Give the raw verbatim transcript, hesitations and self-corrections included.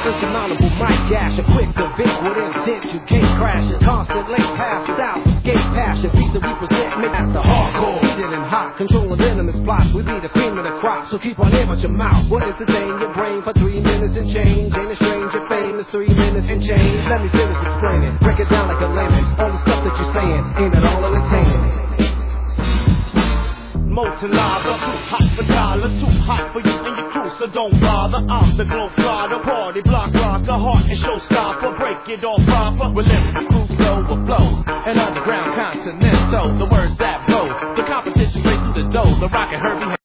insurmountable mic gash, a quick to Vic with intent. You can't crash it. Constant late pass out, gate passion. Beats that we present, make that's the hardcore. Heated and hot, controlling venomous plots. We be the cream of the crop, so keep on air with your mouth. What entertain your brain for three minutes and change? Ain't a stranger famous three minutes and change. Let me finish explaining. Break it down like a lemon. All the stuff that you're saying ain't at all entertaining. Molten lava, too hot for dollar, too hot for you and your crew, so don't bother. I'm the glow plotter, party block rocker, heart and showstopper, break it all proper. With lyrical Crusoe will flow, an underground continental, the words that blow, the competition straight through the dough, the rocket Herbie.